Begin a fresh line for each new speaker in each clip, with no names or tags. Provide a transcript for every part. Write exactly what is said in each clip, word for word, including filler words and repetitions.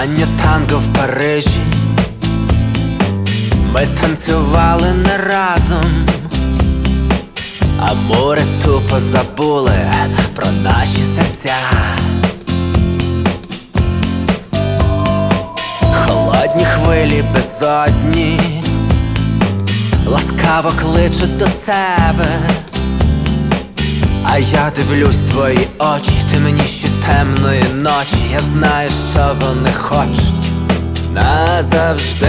Останнє танго в Парижі, ми танцювали не разом, а море тупо забули про наші серця. Холодні хвилі безодні ласкаво кличуть до себе, а я дивлюсь в твої очі, ти мені ще темної ночі. Я знаю, що вони хочуть назавжди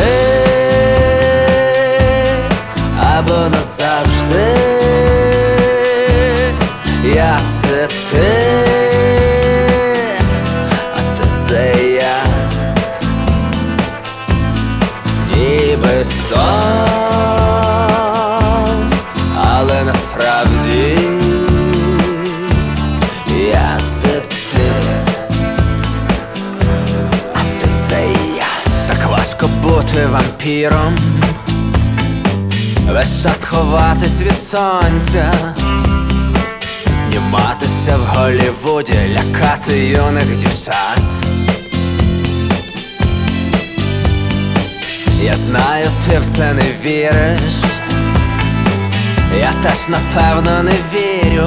або назавжди. Я — це ти, а ти — це я. Ніби сон, але насправді я — це ти, а ти — це я. Так важко бути вампіром, весь час ховатись від сонця, зніматися в Голлівуді, лякати юних дівчат. Я знаю, ти в це не віриш, я теж напевно не вірю,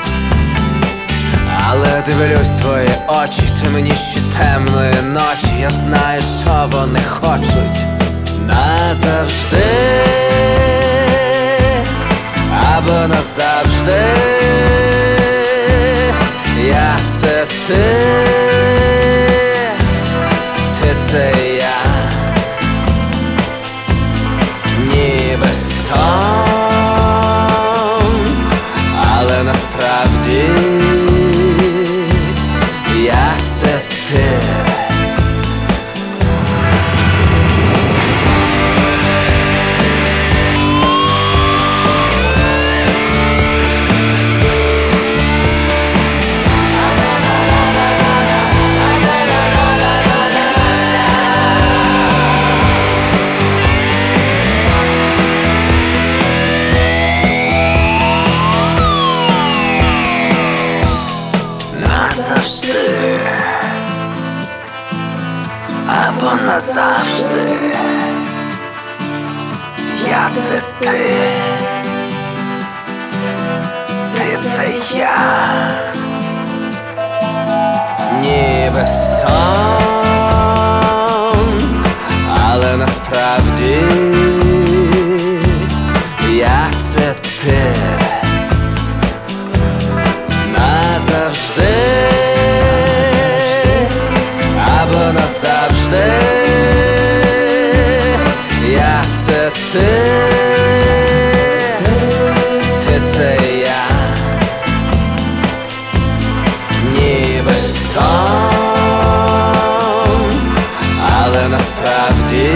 але дивлюсь в твої очі, ти мені ще темної ночі. Я знаю, що вони хочуть назавжди або назавжди. Я — це ти, ти — це я. Ніби сон, але насправді я — це ти. Назавжди або назавжди. Я — це ти, ти — це я. Ніби сон, але насправді я — це ти. Назавжди або назавжди. Я — це ти, ти — це я. Ніби сон, але насправді